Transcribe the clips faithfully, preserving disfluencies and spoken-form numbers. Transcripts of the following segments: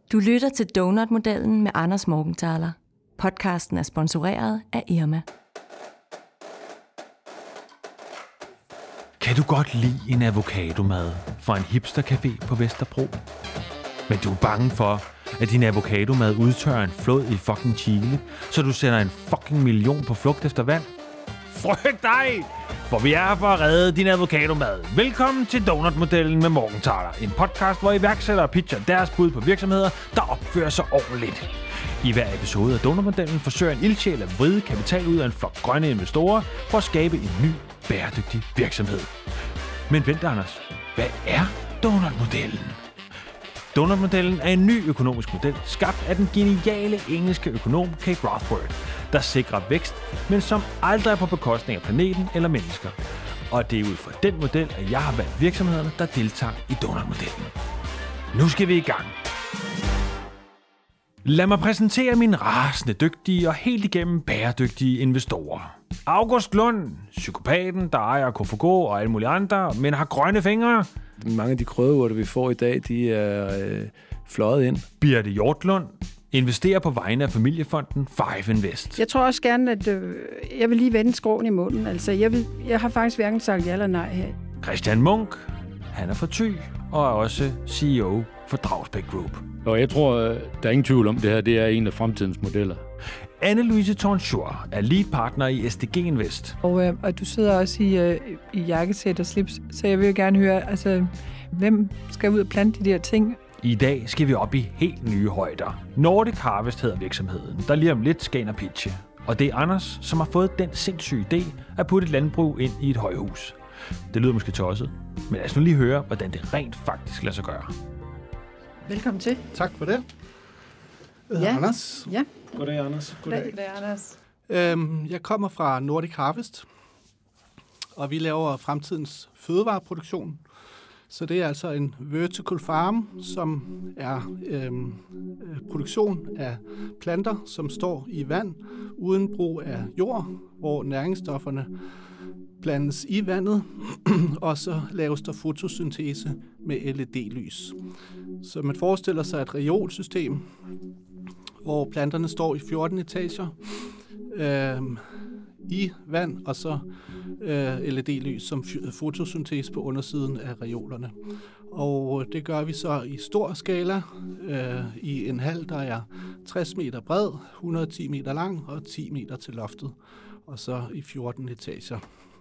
Du lytter til Donut-modellen med Anders Morgenthaler. Podcasten er sponsoreret af Irma. Kan du godt lide en avocadomad fra en hipstercafé på Vesterbro? Men du er bange for, at din avocadomad udtørrer en flod i fucking Chile, så du sender en fucking million på flugt efter vand? Frygt dig! For vi er her for at redde din avocadomad. Velkommen til Donut-modellen med Morgenthaler. En podcast, hvor iværksættere pitcher deres bud på virksomheder, der opfører sig ordentligt. I hver episode af Donut-modellen forsøger en ildsjæl at vride kapital ud af en flok grønne investorer for at skabe en ny, bæredygtig virksomhed. Men vent, Anders. Hvad er Donut-modellen? Donut-modellen er en ny økonomisk model, skabt af den geniale engelske økonom Kate Rathbone, der sikrer vækst, men som aldrig er på bekostning af planeten eller mennesker. Og det er ud fra den model, at jeg har valgt virksomhederne, der deltager i Donut-modellen. Nu skal vi i gang. Lad mig præsentere mine rasende dygtige og helt igennem bæredygtige investorer. August Lund, psykopaten, der ejer K F G og alle mulige andre, men har grønne fingre. Mange af de krydderurter, vi får i dag, de er øh, fløjet ind. Birte Hjortlund investerer på vegne af familiefonden Five Invest. Jeg tror også gerne, at øh, jeg vil lige vende skråen i munden. Altså, jeg, vil, jeg har faktisk hverken sagt ja eller nej her. Christian Munk, han er fra Thy og er også C E O for Dragsbæk Group. Og jeg tror, der er ingen tvivl om, det her det er en af fremtidens modeller. Anne-Louise Tornschur er lead partner i S D G Invest. Og, øh, og du sidder også i, øh, i jakkesæt og slips, så jeg vil gerne høre, altså, hvem skal ud og plante de der ting? I dag skal vi op i helt nye højder. Nordic Harvest hedder virksomheden, der lige om lidt skal ind og pitche. Og det er Anders, som har fået den sindssyge idé at putte et landbrug ind i et højhus. Det lyder måske tosset, men lad os nu lige høre, hvordan det rent faktisk lader sig gøre. Velkommen til. Tak for det. Jeg ja. Anders. Ja. Goddag, Anders. Goddag, Goddag Anders. Øhm, jeg kommer fra Nordic Harvest, og vi laver fremtidens fødevareproduktion. Så det er altså en vertical farm, som er øhm, produktion af planter, som står i vand, uden brug af jord, hvor næringsstofferne blandes i vandet, og så laves der fotosyntese med L E D-lys. Så man forestiller sig et reolsystem, hvor planterne står i fjorten etager øh, i vand, og så øh, L E D-lys som fotosyntese på undersiden af reolerne. Og det gør vi så i stor skala, øh, i en hal, der er tres meter bred, et hundrede og ti meter lang og ti meter til loftet, og så i fjorten etager.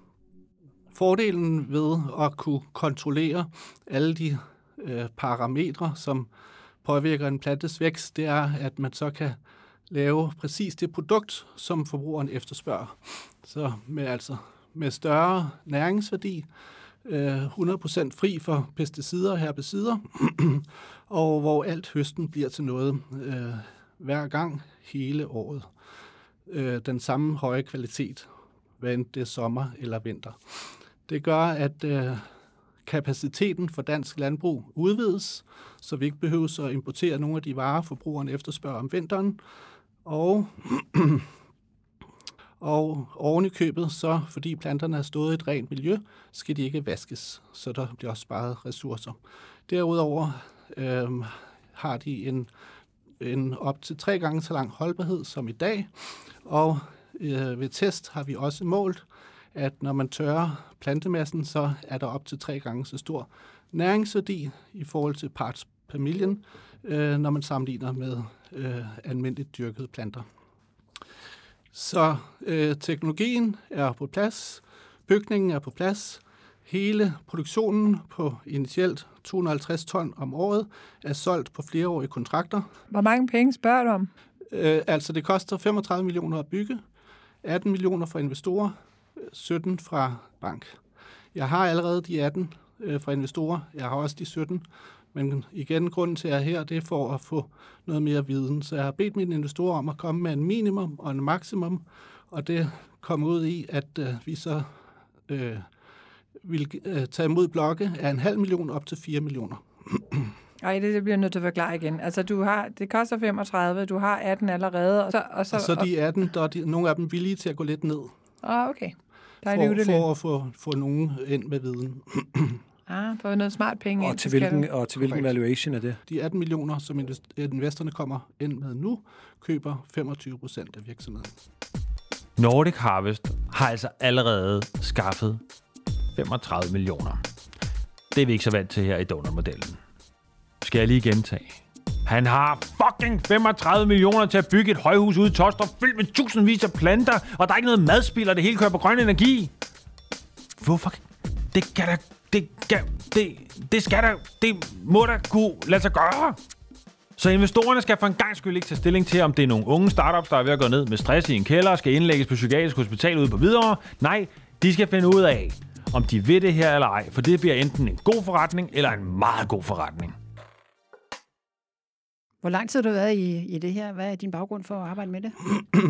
Fordelen ved at kunne kontrollere alle de øh, parametre, som påvirker en plantes vækst, det er, at man så kan lave præcis det produkt, som forbrugeren efterspørger. Så med, altså, med større næringsværdi, øh, hundrede procent fri for pesticider og herbicider, og hvor alt høsten bliver til noget øh, hver gang hele året. Øh, den samme høje kvalitet, hvad end det er sommer eller vinter. Det gør, at øh, kapaciteten for dansk landbrug udvides, så vi ikke behøver at importere nogle af de varer, forbrugerne efterspørger om vinteren. Og, og oven i købet, så fordi planterne er stået i et rent miljø, skal de ikke vaskes, så der bliver også sparet ressourcer. Derudover øh, har de en, en op til tre gange så lang holdbarhed som i dag, og øh, ved test har vi også målt, at når man tørrer plantemassen, så er der op til tre gange så stor næringsværdi i forhold til parts per million, øh, når man sammenligner med øh, almindeligt dyrkede planter. Så øh, teknologien er på plads, bygningen er på plads, hele produktionen på initielt to hundrede og halvtreds ton om året er solgt på flereårige kontrakter. Hvor mange penge spørger du om? Øh, altså det koster femogtredive millioner at bygge, atten millioner for investorer, sytten fra bank. Jeg har allerede de atten øh, fra investorer. Jeg har også de sytten. Men igen, grunden til at jeg er her, det er for at få noget mere viden. Så jeg har bedt mine investorer om at komme med en minimum og en maksimum, og det kom ud i, at øh, vi så øh, vil øh, tage imod blokke af en halv million op til fire millioner. Ej, det, det bliver nødt til at forklare igen. Altså, du har, det koster femogtredive, du har atten allerede. Og så, og så, og så de atten, der er de, nogle af dem villige til at gå lidt ned. Ah, okay. Der er for, for at få, få nogen ind med viden. Ah, for noget smart penge Og ind til til hvilken, skatter. og til hvilken Korrekt. valuation er det? De atten millioner, som invest- investorerne kommer ind med nu, køber femogtyve procent af virksomheden. Nordic Harvest har altså allerede skaffet femogtredive millioner. Det er vi ikke så vant til her i Donut-modellen. Skal jeg lige gentage? Han har fucking femogtredive millioner til at bygge et højhus ude i Tostrup, fyldt med tusindvis af planter, og der er ikke noget madspil, og det hele kører på grøn energi. Hvorfor? Det kan da... Det, kan, det, det skal da... Det må da kunne lade sig gøre. Så investorerne skal for en gang skyld ikke tage stilling til, om det er nogle unge startups, der er ved at gå ned med stress i en kælder og skal indlægges på psykiatrisk hospital ude på Hvidovre. Nej, de skal finde ud af, om de vil det her eller ej, for det bliver enten en god forretning eller en meget god forretning. Hvor lang tid har du været i, i det her? Hvad er din baggrund for at arbejde med det?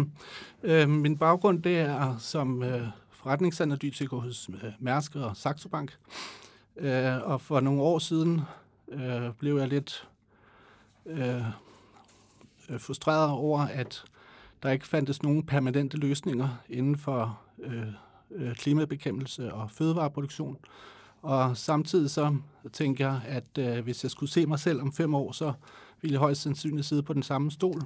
Øh, min baggrund, det er som øh, forretningsanalytiker hos øh, Mærsk og Saxo Bank. Øh, og for nogle år siden øh, blev jeg lidt øh, frustreret over, at der ikke fandtes nogen permanente løsninger inden for øh, øh, klimabekæmpelse og fødevareproduktion. Og samtidig så tænker jeg, at øh, hvis jeg skulle se mig selv om fem år, så ville jeg højst sandsynligt sidde på den samme stol.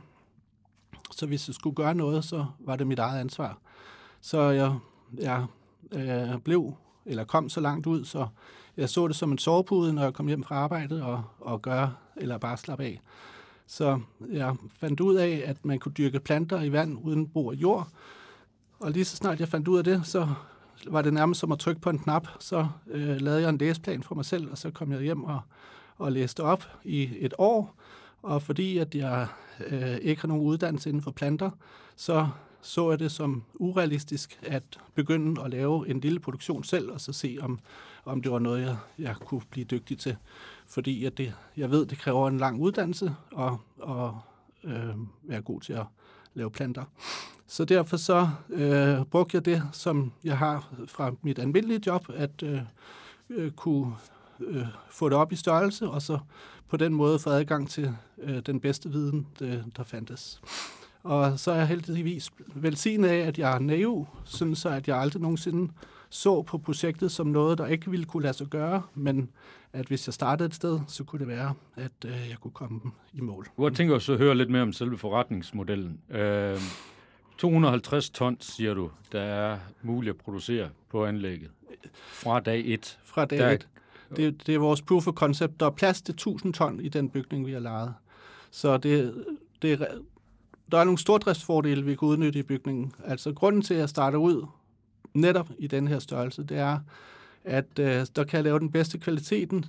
Så hvis jeg skulle gøre noget, så var det mit eget ansvar. Så jeg, jeg øh, blev, eller kom så langt ud, så jeg så det som en sovepude, når jeg kom hjem fra arbejdet og, og gøre, eller bare slappe af. Så jeg fandt ud af, at man kunne dyrke planter i vand uden brug af jord. Og lige så snart jeg fandt ud af det, så var det nærmest som at trykke på en knap. Så øh, lavede jeg en læseplan for mig selv, og så kom jeg hjem og, og læste op i et år. Og fordi at jeg øh, ikke har nogen uddannelse inden for planter, så så jeg det som urealistisk at begynde at lave en lille produktion selv, og så se, om, om det var noget, jeg, jeg kunne blive dygtig til. Fordi at det, jeg ved, det kræver en lang uddannelse og, og øh, være god til at lave planter. Så derfor så øh, brugte jeg det, som jeg har fra mit almindelige job, at øh, øh, kunne øh, få det op i størrelse, og så på den måde få adgang til øh, den bedste viden, det, der fandtes. Og så er jeg heldigvis velsignet af, at jeg er naiv, sådan så at jeg aldrig nogensinde så på projektet som noget, der ikke ville kunne lade sig gøre, men at hvis jeg startede et sted, så kunne det være, at øh, jeg kunne komme i mål. Jeg tænker også at høre lidt mere om selve forretningsmodellen. Øh, to hundrede og halvtreds tons, siger du, der er muligt at producere på anlægget fra dag et. Fra dag der... et. Det, det er vores proof of concept. Der er plads til tusind ton i den bygning, vi har lejet. Så det, det er, der er nogle stordriftsfordele, vi kan udnytte i bygningen. Altså grunden til, at jeg starter ud netop i den her størrelse, det er, at øh, der kan jeg lave den bedste kvaliteten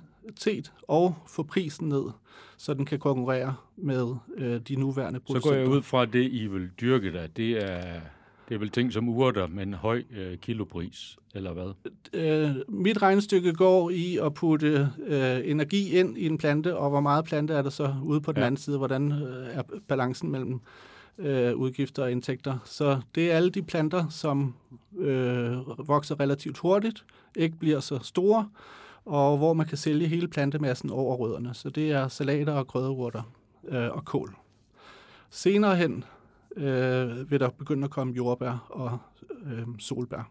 og få prisen ned, så den kan konkurrere med øh, de nuværende producenter. Så går jeg ud fra, at det, I vil dyrke der, det er, det er vel ting som urter med en høj øh, kilopris, eller hvad? Øh, mit regnestykke går i at putte øh, energi ind i en plante, og hvor meget plante er der så ude på den ja. anden side, hvordan øh, er balancen mellem øh, udgifter og indtægter. Så det er alle de planter, som øh, vokser relativt hurtigt, ikke bliver så store, og hvor man kan sælge hele plantemassen over rødderne. Så det er salater og krydderurter øh, og kål. Senere hen øh, vil der begynde at komme jordbær og øh, solbær.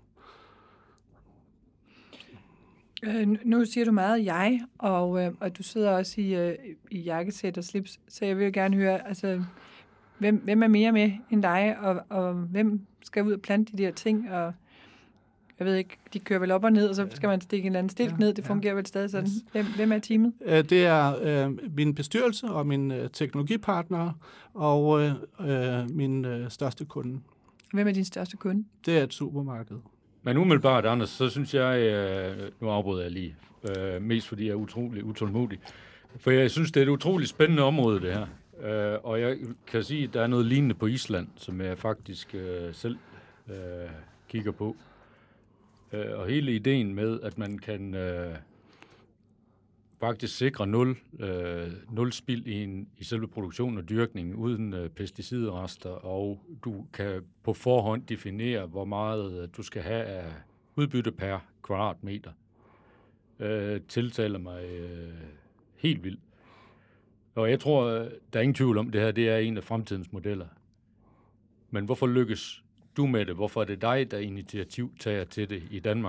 Øh, nu siger du meget jeg, og, øh, og du sidder også i, øh, i jakkesæt og slips, så jeg vil gerne høre, altså, hvem, hvem er mere med end dig, og, og hvem skal ud og plante de der ting, og jeg ved ikke, de kører vel op og ned, og så skal man stikke en eller anden stilk ja, ned, det fungerer ja. vel stadig sådan. Yes. Hvem, hvem er teamet? Det er øh, min bestyrelse og min øh, teknologipartner og øh, min øh, største kunde. Hvem er din største kunde? Det er et supermarked. Men umiddelbart, Anders, så synes jeg, øh, nu afbryder jeg lige, øh, mest fordi jeg er utrolig utålmodig, for jeg synes, det er et utroligt spændende område, det her. Øh, og jeg kan sige, at der er noget lignende på Island, som jeg faktisk øh, selv øh, kigger på. Øh, og hele ideen med, at man kan øh, faktisk sikre nul, øh, nul spild i, en, i selve produktionen og dyrkningen uden øh, pesticidrester, og du kan på forhånd definere, hvor meget øh, du skal have af udbytte per kvadratmeter. Øh, tiltaler mig øh, helt vildt. Og jeg tror, øh, der er ingen tvivl om, det her det er en af fremtidens modeller. Men hvorfor lykkes du med det? Hvorfor er det dig, der initiativ tager til det i Danmark?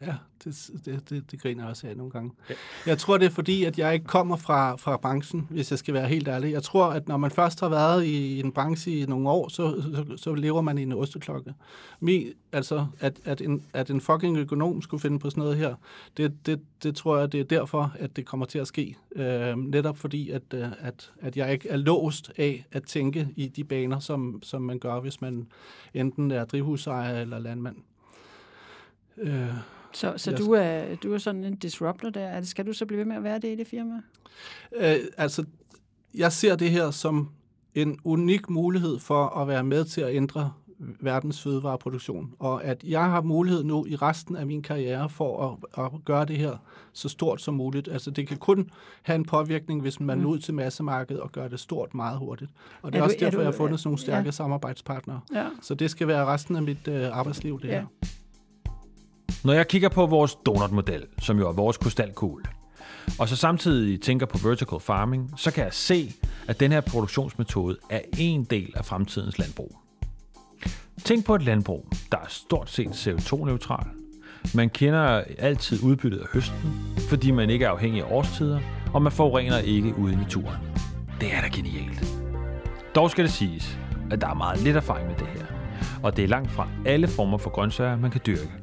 Ja, det, det, det, det griner jeg også af nogle gange. Ja. Jeg tror, det er fordi, at jeg ikke kommer fra, fra branchen, hvis jeg skal være helt ærlig. Jeg tror, at når man først har været i en branche i nogle år, så, så, så lever man i en osteklokke. Mi, altså, at, at, en, at en fucking økonom skulle finde på sådan noget her, det, det, det tror jeg, det er derfor, at det kommer til at ske. Øh, netop fordi, at, at, at jeg ikke er låst af at tænke i de baner, som, som man gør, hvis man enten er drivhusejer eller landmand. Øh, Så, så du, er, du er sådan en disruptor der. Skal du så blive ved med at være det i det firma? Øh, altså, jeg ser det her som en unik mulighed for at være med til at ændre verdens fødevareproduktion. Og at jeg har mulighed nu i resten af min karriere for at, at gøre det her så stort som muligt. Altså, det kan kun have en påvirkning, hvis man mm. er ud til massemarkedet og gør det stort meget hurtigt. Og det er, er også du, derfor, er du, jeg har fundet sådan nogle stærke ja. samarbejdspartnere. Ja. Så det skal være resten af mit øh, arbejdsliv, det ja. her. Når jeg kigger på vores donutmodel, som jo er vores krystalkugle, og så samtidig tænker på vertical farming, så kan jeg se, at den her produktionsmetode er en del af fremtidens landbrug. Tænk på et landbrug, der er stort set C O to neutral. Man kender altid udbyttet af høsten, fordi man ikke er afhængig af årstider, og man forurener ikke ude i naturen. Det er da genialt. Dog skal det siges, at der er meget lidt erfaring med det her, og det er langt fra alle former for grøntsager, man kan dyrke.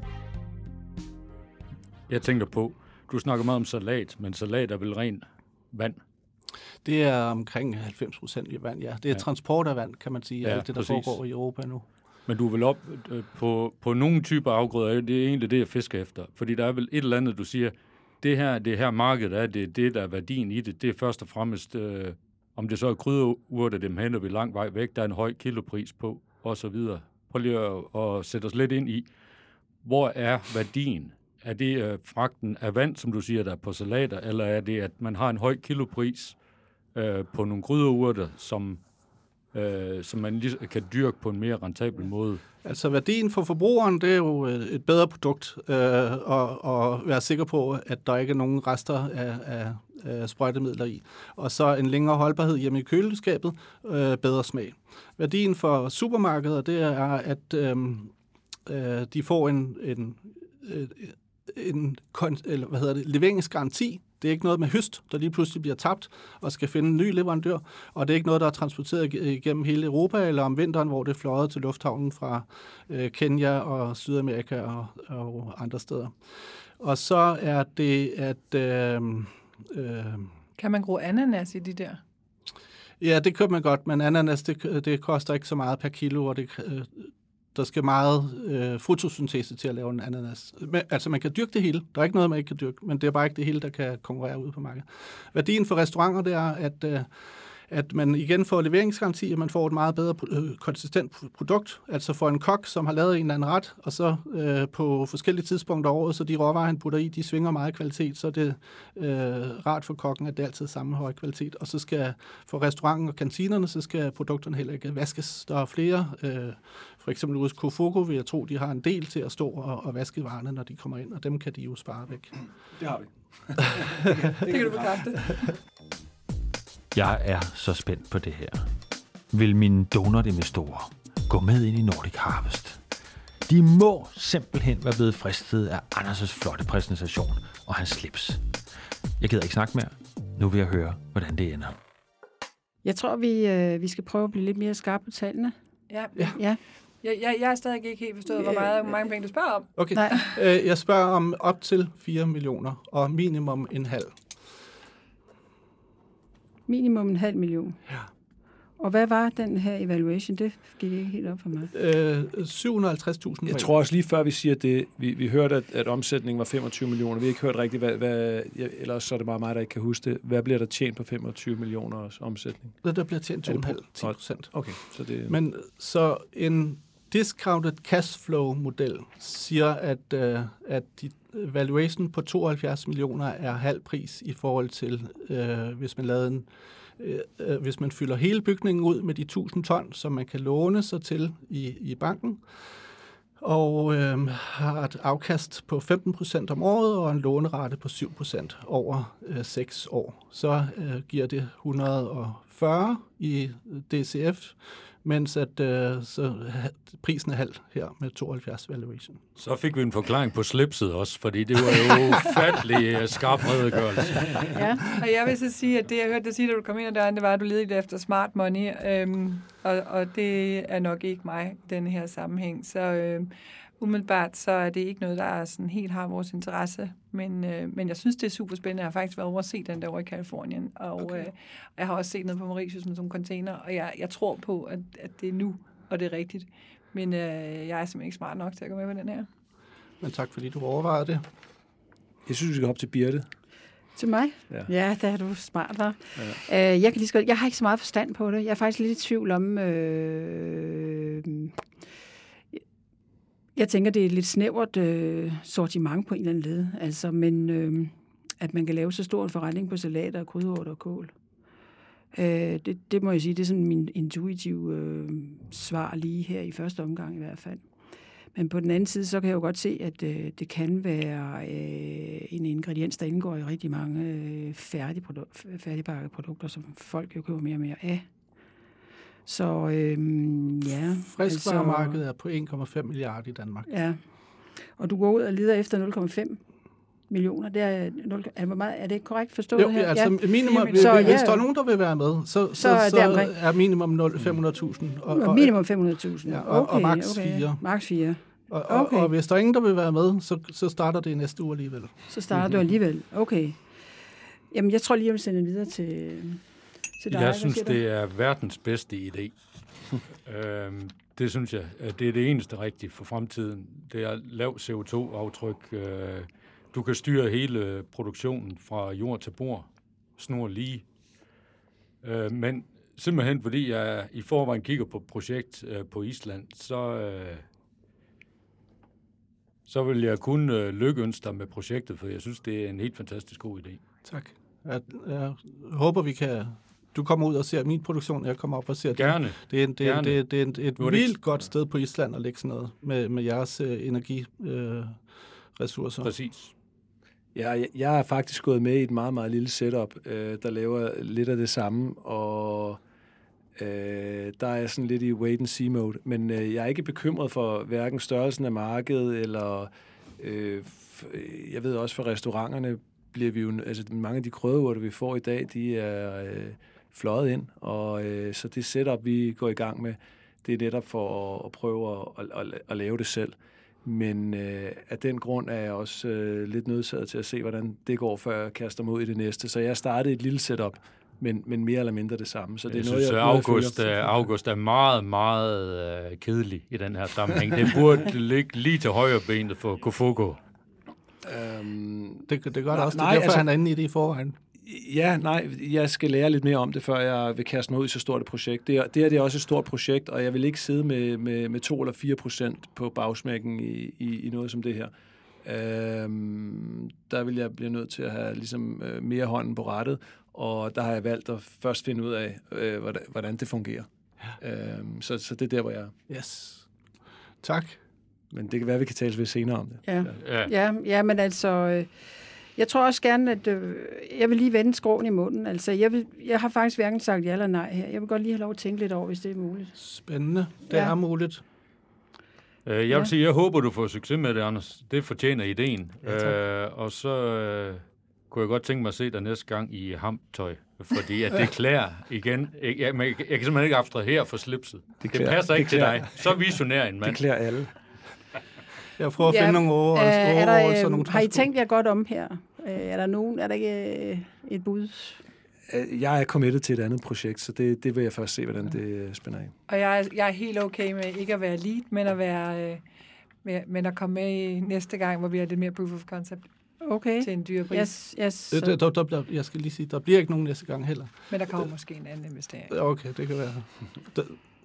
Jeg tænker på, du snakker meget om salat, men salat er vel ren vand? Det er omkring halvfems procent i vand, ja. Det er ja. transport af vand, kan man sige, ja, alt det, der præcis. foregår i Europa nu. Men du er vel op øh, på, på nogle typer afgrøder, det er egentlig det, jeg fisker efter. Fordi der er vel et eller andet, du siger, det her, det her marked er, det er det, der er værdien i det. Det er først og fremmest, øh, om det så er krydderurter, dem henter vi lang vej væk, der er en høj kilopris på, og så videre. Prøv lige at, at sætte os lidt ind i, hvor er værdien? Er det øh, fragten af vand, som du siger, der er på salater, eller er det, at man har en høj kilopris øh, på nogle krydderurter, som, øh, som man lige kan dyrke på en mere rentabel måde? Altså værdien for forbrugeren, det er jo et bedre produkt, øh, og, og være sikker på, at der ikke er nogen rester af, af, af sprøjtemidler i. Og så en længere holdbarhed hjemme i køleskabet, øh, bedre smag. Værdien for supermarkeder, det er, at øh, øh, de får en... en øh, en eller hvad hedder det, leveringsgaranti. Det er ikke noget med høst, der lige pludselig bliver tabt og skal finde en ny leverandør, og det er ikke noget, der er transporteret igennem hele Europa, eller om vinteren, hvor det er fløjet til lufthavnen fra øh, Kenya og Sydamerika og, og andre steder. Og så er det, at... Øh, øh, kan man gro ananas i de der? Ja, det kan man godt, men ananas, det, det koster ikke så meget per kilo, og det... Øh, Der skal meget øh, fotosyntese til at lave en ananas. Men, altså, man kan dyrke det hele. Der er ikke noget, man ikke kan dyrke, men det er bare ikke det hele, der kan konkurrere ude på markedet. Værdien for restauranter, det er, at, øh, at man igen får leveringsgaranti, og man får et meget bedre øh, konsistent produkt. Altså for en kok, som har lavet en eller anden ret, og så øh, på forskellige tidspunkter af året, så de råvarer, han putter i, de svinger meget kvalitet, så er det øh, rart for kokken, at det altid er samme høje kvalitet. Og så skal for restauranten og kantinerne, så skal produkterne heller ikke vaskes. Der er flere... Øh, For eksempel hos Kofogo vil jeg tro, de har en del til at stå og, og vaske varerne, når de kommer ind, og dem kan de jo spare væk. Det har vi. Det kan du bekræfte. Jeg er så spændt på det her. Vil mine donutinvestorer gå med ind i Nordic Harvest? De må simpelthen være blevet fristet af Anders' flotte præsentation og hans slips. Jeg gider ikke snakke mere. Nu vil jeg høre, hvordan det ender. Jeg tror, vi, øh, vi skal prøve at blive lidt mere skarpe på tallene. Ja. ja. ja. Jeg, jeg, jeg er stadig ikke helt forstået, hvor, meget, hvor mange penge du spørger om. Okay. Nej. Øh, jeg spørger om op til fire millioner, og minimum en halv. Minimum en halv million? Ja. Og hvad var den her evaluation? Det gik ikke helt op for mig. Øh, syv hundrede og halvtreds tusind. Jeg tror også lige før vi siger det, vi, vi hørte, at, at omsætningen var femogtyve millioner. Vi har ikke hørt rigtigt, hvad, hvad, ellers så er det bare mig, der ikke kan huske det. Hvad bliver der tjent på femogtyve millioners omsætning? Der bliver tjent to komma fem til ti procent. Okay, så det... Men så en discounted cashflow-model siger, at, uh, at de valuation på tooghalvfjerds millioner er halv pris i forhold til, uh, hvis man lavede en øh, hvis man fylder hele bygningen ud med de tusind ton, som man kan låne sig til i, i banken, og øh, har et afkast på femten procent om året og en lånerate på syv procent over øh, seks år. Så øh, giver det et hundrede og fyrre i D C F mens at, øh, så, prisen er halv her med tooghalvfjerds valuation. Så fik vi en forklaring på slipset også, fordi det var jo ufattelig skarp redegørelse. Ja, og jeg vil så sige, at det, jeg hørte dig sige, da du kom ind ad døren, det var, at du ledte efter smart money, øhm, og, og det er nok ikke mig i denne her sammenhæng. Så øhm, umiddelbart så er det ikke noget, der er sådan helt har vores interesse, men, øh, men jeg synes, det er super spændende. Jeg har faktisk været over at se den der over i Kalifornien, og okay. øh, jeg har også set noget på Mauritius med sådan container, og jeg, jeg tror på, at, at det er nu, og det er rigtigt. Men øh, jeg er simpelthen ikke smart nok til at gå med på den her. Men tak, fordi du overvejede det. Jeg synes, vi skal op til Birte. Til mig? Ja, ja der er du smart, hva'? Ja. Øh, jeg, kan lige så godt, jeg har ikke så meget forstand på det. Jeg er faktisk lidt i tvivl om... Øh, jeg tænker, det er et lidt snævert øh, sortiment på en eller anden led. Altså, men øh, at man kan lave så stor en forretning på salater, krydderurter og kål. Øh, det, det må jeg sige, det er sådan min intuitive øh, svar lige her i første omgang i hvert fald. Men på den anden side, så kan jeg jo godt se, at øh, det kan være øh, en ingrediens, der indgår i rigtig mange øh, færdigprodu- færdigbakkede produkter, som folk jo køber mere og mere af. Så øh, ja. Friskvaremarkedet altså, er på en komma fem milliarder i Danmark. Ja, og du går ud og leder efter nul komma fem millioner. Det er, nul, er, det meget, er det ikke korrekt forstået jo, her? Altså, ja, minimum, hvis, så, hvis ja, der er nogen, der vil være med, så, så, så, så er minimum fem hundrede tusind. Og, og, minimum fem hundrede tusind. Ja, og, okay, og max okay. fire. Max fire. Og, og, okay. og hvis der er ingen, der vil være med, så, så starter det i næste uge alligevel. Så starter du alligevel. Okay. Jamen, jeg tror lige, jeg vil sende den videre til, til dig. Jeg synes, det er verdens bedste idé. øhm, det synes jeg, at det er det eneste rigtige for fremtiden. Det er lav C O to aftryk. Øh, du kan styre hele produktionen fra jord til bord. Snor lige. Øh, men simpelthen, fordi jeg i forvejen kigger på et projekt øh, på Island, så... Øh, så vil jeg kun øh, lykkeønske dig med projektet, for jeg synes, det er en helt fantastisk god idé. Tak. Jeg, jeg håber, vi kan... Du kommer ud og ser min produktion, jeg kommer op og ser Gerne. det. Det er, en, det, Gerne. det, er, det er et, et det vildt ikke... godt sted på Island at lægge sådan noget med, med jeres øh, energiressourcer. Øh, Præcis. Ja, jeg, jeg er faktisk gået med i et meget, meget lille setup, øh, der laver lidt af det samme, og øh, der er sådan lidt i wait-and-see-mode. Men øh, jeg er ikke bekymret for hverken størrelsen af markedet, eller øh, jeg ved også for restauranterne, bliver vi jo, altså mange af de krydderurter, vi får i dag, de er øh, fløjet ind, og øh, så det setup, vi går i gang med, det er netop for at, at prøve at, at, at lave det selv. Men øh, af den grund er jeg også øh, lidt nødsaget til at se, hvordan det går, før jeg kaster mig ud i det næste. Så jeg startede et lille setup, men, men mere eller mindre det samme. Så det jeg er synes, noget, jeg, august, jeg august er meget, meget øh, kedelig i den her sammenhæng. Den burde ligge lige til højre benet for Kofogo. Øhm, det, det gør det nej, også. Det er nej, derfor, altså, han er inde i det i forvejen. Ja, nej, jeg skal lære lidt mere om det, før jeg vil kaste mig ud i så stort et projekt. Det er, det er, det er også et stort projekt, og jeg vil ikke sidde med, med, med to eller fire procent på bagsmækken i, i, i noget som det her. Øhm, der vil jeg blive nødt til at have ligesom, øh, mere hånden på rattet, og der har jeg valgt at først finde ud af, øh, hvordan, hvordan det fungerer. Ja. Øhm, så, så det er der, hvor jeg er. Yes. Tak. Men det kan være, vi kan tales ved senere om det. Ja, ja. ja, ja men altså... Øh, jeg tror også gerne, at øh, jeg vil lige vende skråen i munden. Altså, jeg, vil, jeg har faktisk hverken sagt ja eller nej her. Jeg vil godt lige have lov at tænke lidt over, hvis det er muligt. Spændende. Det ja. er muligt. Uh, jeg vil ja. sige, jeg håber, du får succes med det, Anders. Det fortjener ideen. Ja, uh, og så uh, kunne jeg godt tænke mig at se dig næste gang i hamtøj. Fordi at det klæder igen. Jeg, jeg, jeg, jeg kan simpelthen ikke abstrahere for slipset. Det, det passer det ikke klæder. Til dig. Så visionær en mand. Det klæder alle. Jeg prøver at finde ja, nogle ord. Øh, øh, har I tænkt jer godt om her? Øh, er der nogen? Er der ikke øh, et bud? Jeg er committed til et andet projekt, så det, det vil jeg først se, hvordan det spænder af. Og jeg er, jeg er helt okay med ikke at være lead, men at være, øh, med, men at komme med i næste gang, hvor vi har lidt mere proof of concept. Okay. Til en dyre pris. Yes, yes. Der, der, der, der, jeg skal lige sige, der bliver ikke nogen næste gang heller. Men der kommer øh, måske en anden investering. Okay, det kan være. Der,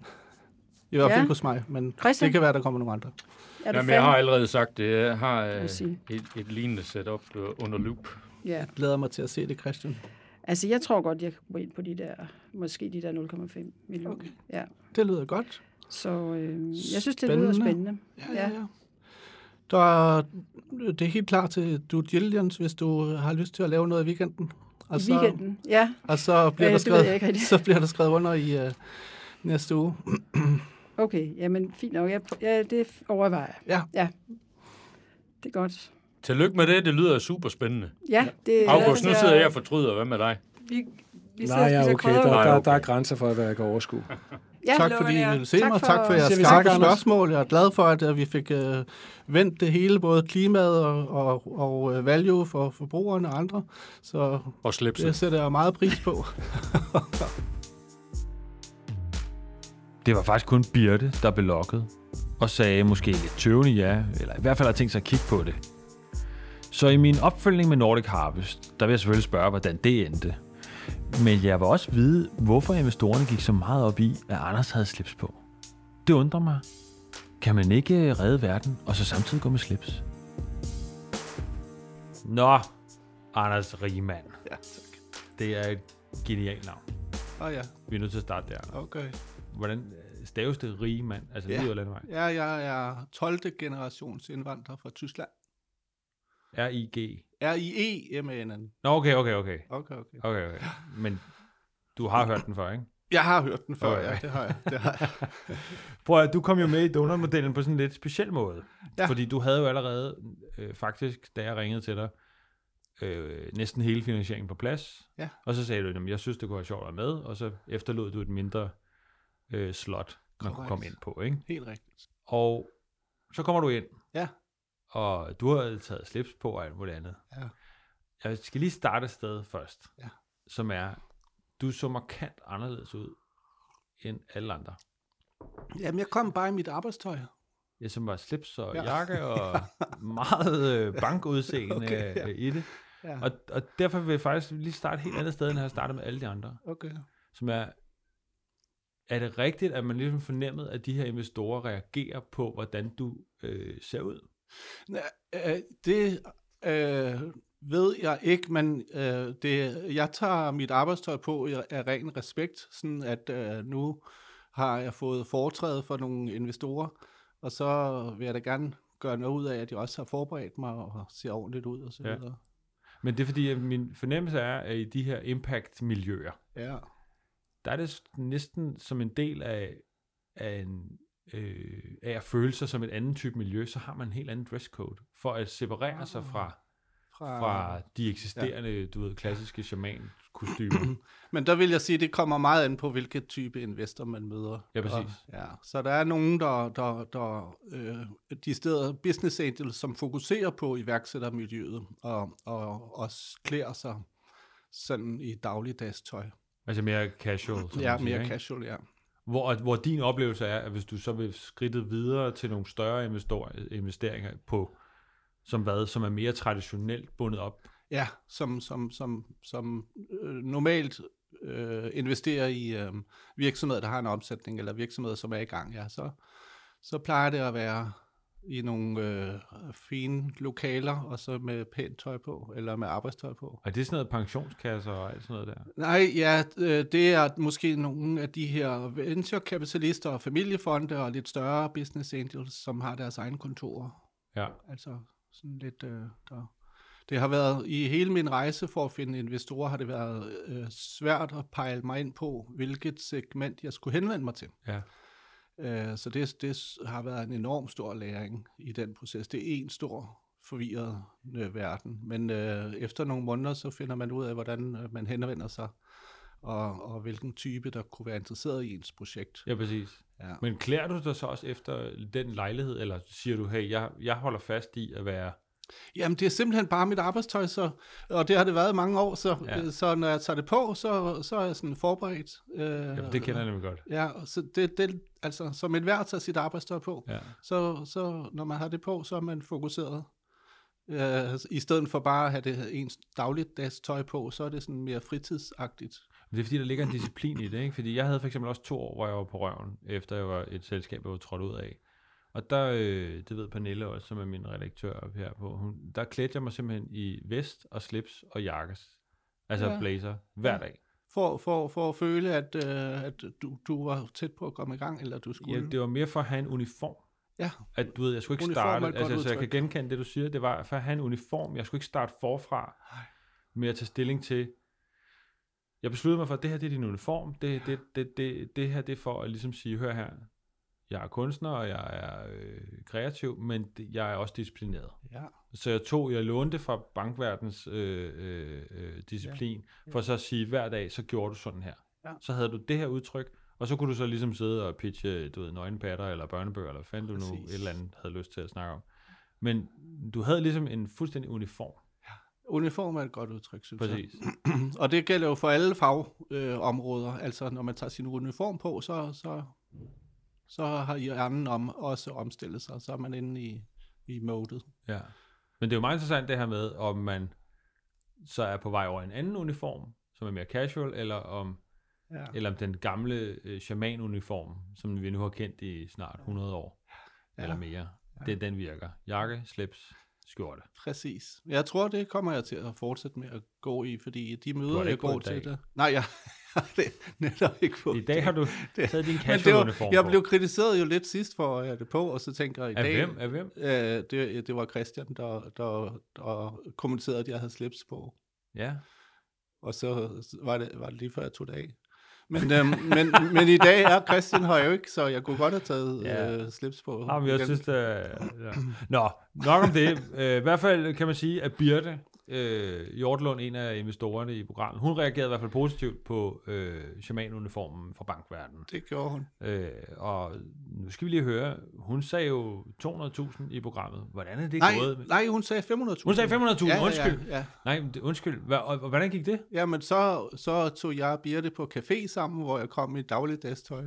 I hvert fald ikke hos mig, men Christian? Det kan være, der kommer nogle andre. Jamen, jeg har allerede sagt det. Jeg har øh, et, et lignende setup under loop. Ja. Jeg glæder mig til at se det, Christian. Altså, jeg tror godt, jeg kan gå ind på de der, måske de der nul komma fem millioner. Okay. Ja. Det lyder godt. Så øh, jeg synes, det lyder spændende. Ja, ja, ja. Der er, det er helt klar til due diligence, hvis du har lyst til at lave noget i weekenden. Og I så, weekenden, ja. Og så bliver, øh, der skrevet, så bliver der skrevet under i... Uh, næste uge. Okay, jamen fint nok. Jeg, ja, det overvejer jeg. Ja. Ja, det er godt. Tillykke med det, det lyder super spændende. Ja, det August, nu jeg- sidder jeg og fortryder. Hvad med dig? Vi, vi Nej, ja, okay. Der, Nej, der, okay. der er grænser for, hvad jeg kan overskue. Ja, Tak fordi I ville se Tak mig, for- tak for jeres Siger vi skarpe tak, Anders? spørgsmål. Jeg er glad for, at uh, vi fik uh, vendt det hele, både klimaet og, og, og uh, value for forbrugerne og andre. Så Og slipset. det sætter jeg meget pris på. Det var faktisk kun Birte, der blev lokket, og sagde måske lidt tøvende ja, eller i hvert fald har tænkt sig at kigge på det. Så i min opfølgning med Nordic Harvest, der vil jeg selvfølgelig spørge, hvordan det endte. Men jeg vil også vide, hvorfor investorerne gik så meget op i, at Anders havde slips på. Det undrer mig. Kan man ikke redde verden, og så samtidig gå med slips? Nå, Anders Riemann. Ja, tak. Det er et genialt navn. Åh oh, ja, Vi er nødt til at starte der. okay. Hvordan øh, staves det Riemann? Altså, Ja. det er jo landevej. Ja, jeg er tolvte generations indvandrer fra Tyskland. R I G. R I E M A N N. Nå, okay, okay, okay. Okay, okay. Okay, okay. Men du har hørt den før, ikke? Jeg har hørt den før, Okay. ja, det har jeg. Det har jeg. Prøv at du kom jo med i donutmodellen på sådan en lidt speciel måde. Ja. Fordi du havde jo allerede, øh, faktisk, da jeg ringede til dig, øh, næsten hele finansieringen på plads. Ja. Og så sagde du, at jeg synes, det kunne være sjovt at være med, og så efterlod du et mindre øh, slot, man kunne Korrekt. komme ind på, ikke? Helt rigtigt. Og så kommer du ind, Ja. og du har taget slips på og alt muligt andet. Ja. Jeg skal lige starte et sted først, Ja. som er, du så markant anderledes ud end alle andre. Jamen, jeg kom bare i mit arbejdstøj. Ja, som var slips og Ja. jakke og meget øh, bankudseende Okay, okay, ja. ja. i det. Ja. Og, og derfor vil jeg faktisk lige starte et helt andet sted, end jeg har startet med alle de andre. Okay. Som er, er det rigtigt, at man ligesom fornemmede, at de her investorer reagerer på, hvordan du øh, ser ud? Øh, Det øh, ved jeg ikke, men øh, det, jeg tager mit arbejdstøj på af ren respekt, sådan at øh, nu har jeg fået foretræde for nogle investorer, og så vil jeg da gerne gøre noget ud af, at jeg også har forberedt mig og ser ordentligt ud og så Ja. videre. Men det er fordi, at min fornemmelse er, at i de her impact-miljøer, Ja. der er det næsten som en del af, af, en, øh, af at føle sig som et andet type miljø, så har man en helt anden dresscode, for at separere sig fra, Fra, fra de eksisterende, ja. du ved, klassiske shaman-kostymer. Men der vil jeg sige, at det kommer meget an på, hvilket type investor man møder. Ja, præcis. Og, ja. Så der er nogen, der, der, der øh, de steder business angels, som fokuserer på iværksættermiljøet og, og også klæder sig sådan i dagligdags tøj. Altså mere casual, som Ja, man siger, mere ikke? casual, ja. Hvor, hvor din oplevelse er, at hvis du så vil skridte videre til nogle større investor- investeringer på, som hvad, som er mere traditionelt bundet op. Ja, som, som, som, som øh, normalt øh, investerer i øh, virksomheder, der har en omsætning, eller virksomheder, som er i gang, ja, så, så plejer det at være i nogle øh, fine lokaler, og så med pænt tøj på, eller med arbejdstøj på. Og det er sådan noget pensionskasser og alt sådan noget der. Nej, ja, øh, det er måske nogle af de her venture-kapitalister og familiefonde og lidt større business angels, som har deres egne kontorer. Ja. Altså sådan lidt, øh, der... Det har været, i hele min rejse for at finde investorer, har det været øh, svært at pejle mig ind på, hvilket segment jeg skulle henvende mig til. Ja. Øh, så det, det har været en enorm stor læring i den proces. Det er en stor forvirret øh, verden, men øh, efter nogle måneder, så finder man ud af, hvordan øh, man henvender sig, og, og hvilken type, der kunne være interesseret i ens projekt. Ja, præcis. Ja. Men klæder du dig så også efter den lejlighed, eller siger du, hey, jeg, jeg holder fast i at være... Jamen, det er simpelthen bare mit arbejdstøj, så, og det har det været i mange år, så, Ja. ja. så når jeg tager det på, så, så er jeg sådan forberedt. Øh, Ja, det kender jeg nemlig godt. Ja, så det, det, altså, som et hver tager sit arbejdstøj på, Ja. så, så når man har det på, så er man fokuseret. Øh, I stedet for bare at have det ens dagligdags tøj på, så er det sådan mere fritidsagtigt. Det er fordi, der ligger en disciplin i det, ikke? Fordi jeg havde for eksempel også to år, hvor jeg var på røven, efter jeg var et selskab, jeg var trådt ud af. Og der, øh, det ved Pernille også, som er min redaktør op her på, hun, der klædte jeg mig simpelthen i vest og slips og jakkes. Altså Ja. blazer, hver Ja. dag. For, for, for at føle, at, øh, at du, du var tæt på at komme i gang, eller du skulle... Ja, det var mere for at have en uniform. Ja. At du ved, jeg skulle ikke Uniform er starte, et altså godt så jeg kan udtryk. genkende det, du siger, det var for at have en uniform. Jeg skulle ikke starte forfra med at tage stilling til, Jeg besluttede mig for, at det her det er din uniform. Det, det, det, det, det her det er for at ligesom sige, hør her, jeg er kunstner, og jeg er øh, kreativ, men jeg er også disciplineret. Ja. Så jeg tog, jeg lånte fra bankverdens øh, øh, disciplin, ja. Ja. for så at sige, hver dag, så gjorde du sådan her. Ja. Så havde du det her udtryk, og så kunne du så ligesom sidde og pitche, du ved, nøgenpatter, eller børnebøger, eller hvad fanden du nu et eller andet havde lyst til at snakke om. Men du havde ligesom en fuldstændig uniform. Ja. Uniform er et godt udtryk, synes Præcis. jeg. Og det gælder jo for alle fagområder. Øh, altså, når man tager sin uniform på, så, så, så har hjernen om, også omstillet sig, så er man inde i, i modet. Ja. Men det er jo meget interessant det her med, om man så er på vej over en anden uniform, som er mere casual, eller om, ja. eller om den gamle øh, shaman-uniform, som vi nu har kendt i snart hundrede år, ja. eller mere. Ja. Det den virker. Jakke, slips, skjorte. Præcis. Jeg tror, det kommer jeg til at fortsætte med at gå i, fordi de møder, jeg går til det. Nej, jeg har det netop ikke på. I dag har du det. taget din casual-uniform på. Jeg blev kritiseret jo lidt sidst for at have det på, og så tænker jeg i af dag... Hvem? Af hvem? Øh, det, det var Christian, der, der, der kommenterede, at jeg havde slips på. Ja. Og så var det, var det lige før jeg tog det af. Men, øhm, men, men i dag er Christian her jo ikke, så jeg kunne godt have taget ja. øh, slips på. Ja, men jeg synes, det er... Ja. Nå, nok om det. Øh, I hvert fald kan man sige, at Birte øh, Hjortlund, en af investorerne i programmet, hun reagerede i hvert fald positivt på øh, shaman-uniformen fra bankverdenen. Det gjorde hun. Øh, og nu skal vi lige høre, hun sagde jo to hundrede tusind i programmet. Hvordan er det nej, gået? Nej, hun sagde fem hundrede tusind. Hun sagde fem hundrede tusind, ja, undskyld. Ja, ja. Nej, undskyld. Hva, og, og hvordan gik det? Jamen, så, så tog jeg og Birte på café sammen, hvor jeg kom i dagligdagstøj.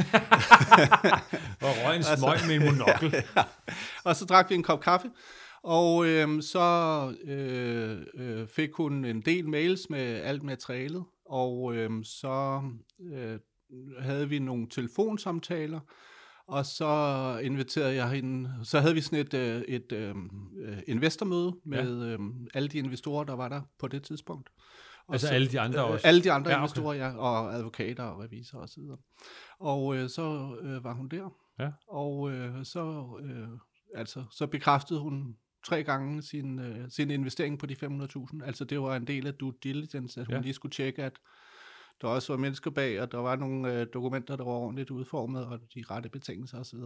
og røg en smøg med en monokkel. ja, ja. Og så drak vi en kop kaffe. Og øhm, så øh, øh, fik hun en del mails med alt materialet, og øhm, så øh, havde vi nogle telefonsamtaler, og så inviterede jeg hende, så havde vi sådan et, øh, et øh, investormøde med ja. øh, alle de investorer, der var der på det tidspunkt. Og altså så, alle de andre også? Alle de andre ja, okay. investorer, ja, og advokater og revisorer og så videre. Og øh, så øh, var hun der, ja. og øh, så, øh, altså, så bekræftede hun tre gange sin, øh, sin investering på de fem hundrede tusind. Altså det var en del af due diligence, at hun ja. lige skulle tjekke, at der også var mennesker bag, og der var nogle øh, dokumenter, der var ordentligt udformet, og de rette betingelser osv.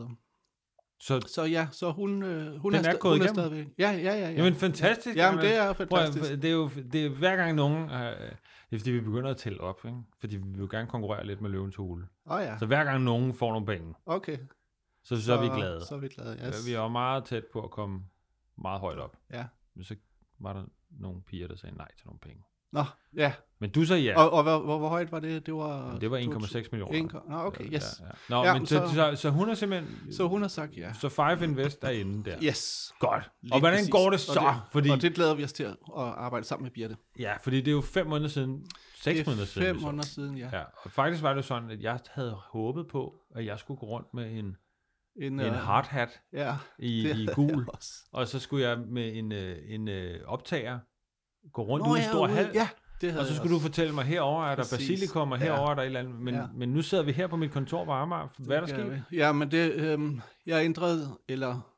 Så, så ja, så hun, øh, hun den er, er gået hun er igennem? stadigvæk. Ja, ja, ja. ja. Jamen fantastisk. Ja, jamen, det er fantastisk. Prøv, det er jo det er hver gang nogen, øh, det er fordi vi begynder at tælle op, ikke? Fordi vi vil jo gerne konkurrere lidt med Løvens Hule. Oh, ja. Så hver gang nogen får nogle penge, okay. så, så, så er vi glade. Så er vi glade, yes. Vi er jo meget tæt på at komme meget højt op. Ja. Men så var der nogle piger, der sagde nej til nogle penge. Nå, ja. Men du sagde ja. Og, og hvor, hvor, hvor højt var det? Det var, det var en komma seks millioner. Nå, okay, yes. Ja, ja. Nå, ja, men så, så, så, så hun har simpelthen... Så hun har sagt ja. Så Five Invest er inde der. Yes. Godt. Lige og hvordan præcis. Går det så? Og det, fordi, og det glæder vi os til at arbejde sammen med Birte. Ja, fordi det er jo fem måneder siden. Seks måneder siden. fem måneder siden, ja. ja. Og faktisk var det sådan, at jeg havde håbet på, at jeg skulle gå rundt med en... En, en uh, hard hat ja, i, i gul, og så skulle jeg med en, en, en optager gå rundt Nå, ud i en stor ja, hal, ja, og så skulle du fortælle mig, herover er der basilikum, og herover ja. Er der et eller andet, men, ja. Men nu sidder vi her på mit kontor på Amager. Hvad er der sket? Ja, men det, øhm, jeg ændrede, eller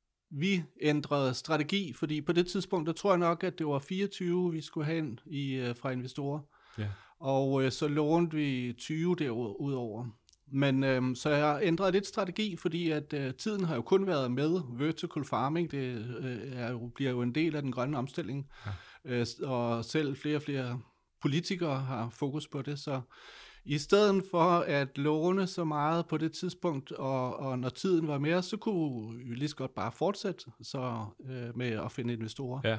vi ændrede strategi, fordi på det tidspunkt, der tror jeg nok, at det var fireogtyve, vi skulle have ind i, øh, fra investorer, ja. Og øh, så lånte vi tyve derudover. Men øhm, så jeg ændrede lidt strategi, fordi at øh, tiden har jo kun været med vertical farming. Det øh, er jo, bliver jo en del af den grønne omstilling. Ja. Øh, og selv flere og flere politikere har fokus på det. Så i stedet for at låne så meget på det tidspunkt, og, og når tiden var mere, så kunne vi lige så godt bare fortsætte så, øh, med at finde investorer. Ja.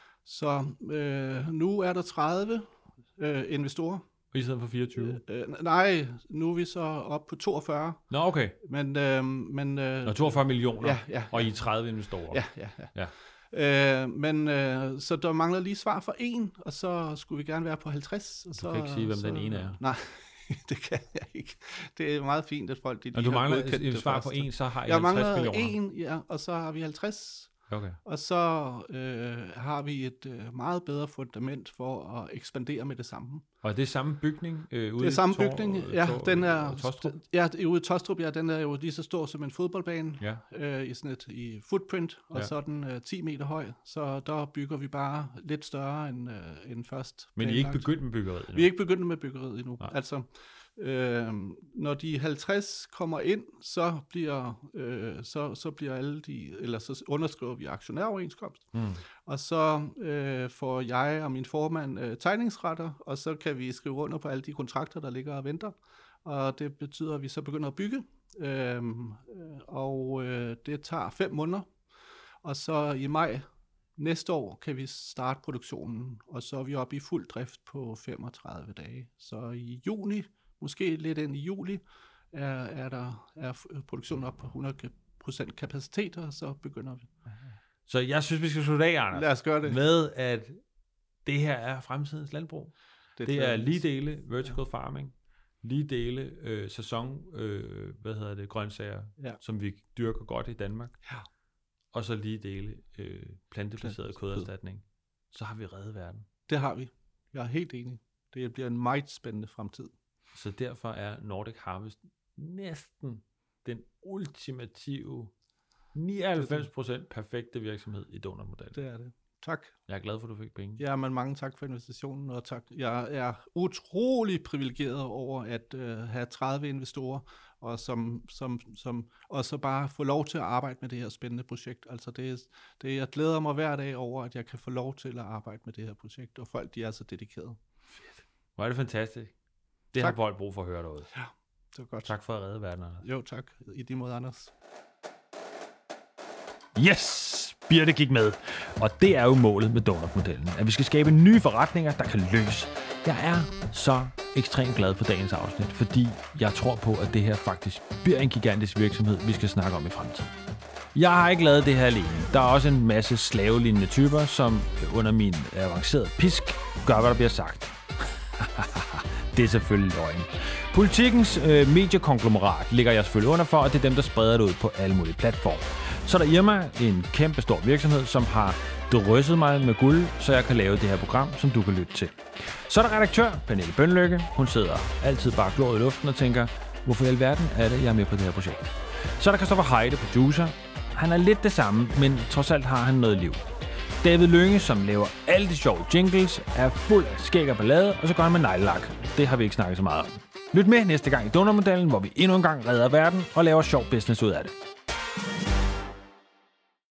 Så øh, nu er der tredive øh, investorer. Og I stedet for fireogtyve? Øh, nej, nu er vi så op på toogfyrre. Nå, okay. Men, øh, men, øh, Nå, toogfyrre millioner, ja, ja, og I er tredive investorer. Ja, ja, ja. ja. Øh, men øh, så der mangler lige svar for en, og så skulle vi gerne være på halvtreds. Og du så, kan ikke sige, hvem så, den ene er. Nej, det kan jeg ikke. Det er meget fint, at folk de lige har godkendt det. Når du mangler et svar på en, så har I halvtreds millioner. Jeg mangler en, ja, og så har vi halvtreds. Okay. Og så øh, har vi et øh, meget bedre fundament for at ekspandere med det samme. Og det er samme bygning øh, ude Det er samme i Tor, bygning, Tor, ja, den er Tostrup? ja, ude i Tostrup, ja, den er jo lige så stor som en fodboldbane, Ja. øh, i sådan et i footprint, og Ja. så er den øh, ti meter høj, så der bygger vi bare lidt større end, øh, end først. Men I er ikke planlagt. begyndt med byggeriet endnu? Vi er ikke begyndt med byggeriet endnu. Nej. Altså, øh, når de halvtreds kommer ind, så bliver, øh, så, så bliver alle de, eller så underskriver vi aktionæroverenskomst, Mm. og så øh, får jeg og min formand øh, tegningsretter, og så kan vi skrive under på alle de kontrakter, der ligger og venter, og det betyder, at vi så begynder at bygge, øh, og øh, det tager fem måneder, og så i maj næste år kan vi starte produktionen, og så er vi oppe i fuld drift på femogtredive dage. Så i juni, måske lidt ind i juli, er, er, der, er produktionen op på hundrede procent kapacitet, og så begynder vi. Så jeg synes, vi skal slutte af, Anders, Lad os gøre det. med at det her er fremtidens landbrug. Det, det er glæder lige os. dele vertical farming, lige dele øh, sæson, øh, hvad hedder det, grøntsager, Ja. som vi dyrker godt i Danmark. Ja. Og så lige dele øh, plantebaseret Plantebaseret køderstatning. Så har vi reddet verden. Det har vi. Jeg er helt enig. Det bliver en meget spændende fremtid. Så derfor er Nordic Harvest næsten den ultimative nioghalvfems procent perfekte virksomhed i donormodellen. Det er det. Tak. Jeg er glad for, at du fik penge. Ja, men mange tak for invitationen, og tak. Jeg er utrolig privilegeret over at øh, have tredive investorer, og som, som, som og så bare få lov til at arbejde med det her spændende projekt. Altså det, det, jeg glæder mig hver dag over, at jeg kan få lov til at arbejde med det her projekt, og folk, de er så dedikerede. Hvor er det fantastisk. Det Tak. har folk brug for at høre derude. Ja, det var godt. Tak for at redde verden, Anders. Jo, tak. I de måde, Anders. Yes! Birte gik med. Og det er jo målet med donut-modellen. At vi skal skabe nye forretninger, der kan løse. Jeg er så ekstremt glad på dagens afsnit, fordi jeg tror på, at det her faktisk bliver en gigantisk virksomhed, vi skal snakke om i fremtiden. Jeg har ikke lavet det her alene. Der er også en masse slavelignende typer, som under min avancerede pisk gør, hvad der bliver sagt. Det er selvfølgelig løgn. Politikens øh, mediekonglomerat ligger jeg selvfølgelig under for, og det er dem, der spreder det ud på alle mulige platforme. Så er der Irma, en kæmpe stor virksomhed, som har drysset mig med guld, så jeg kan lave det her program, som du kan lytte til. Så er der redaktør, Pernille Bønlykke. Hun sidder altid bare glået i luften og tænker, hvorfor i alverden er det, jeg er med på det her projekt? Så er der Christoffer Heide, producer. Han er lidt det samme, men trods alt har han noget liv. David Lynge, som laver alle de sjove jingles, er fuld af skæg og ballade, og så går han med neglelak. Det har vi ikke snakket så meget om. Lyt med næste gang i Donormodellen, hvor vi endnu en gang redder verden og laver sjov business ud af det.